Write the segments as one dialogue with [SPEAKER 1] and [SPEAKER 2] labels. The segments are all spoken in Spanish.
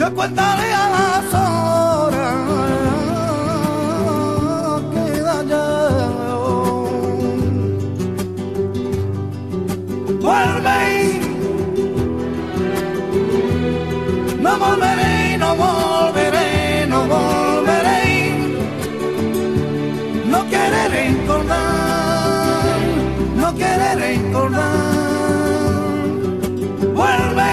[SPEAKER 1] Yo contaré a las horas que da ya. Vuelve, no volveré, no volveré, no volveré. No quiere recordar, no quiere recordar. Vuelve,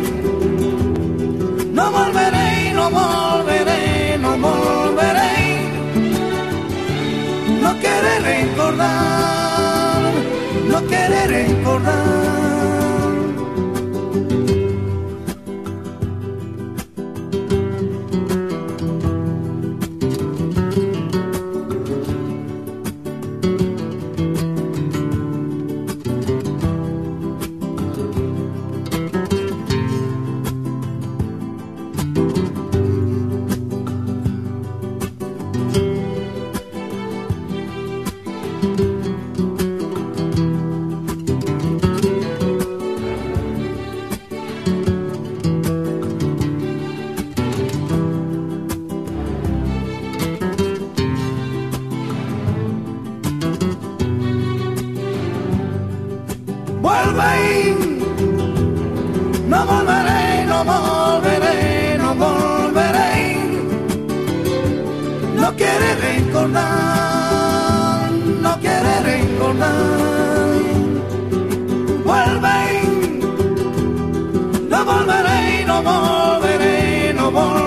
[SPEAKER 1] no volveré, no volveré, no volveré. No quiere recordar, no quiere recordar. Vuelve, no volveré, no volveré, no volveré. No quiere recordar, no quiere recordar. Vuelve, no volveré, no volveré, no volveré.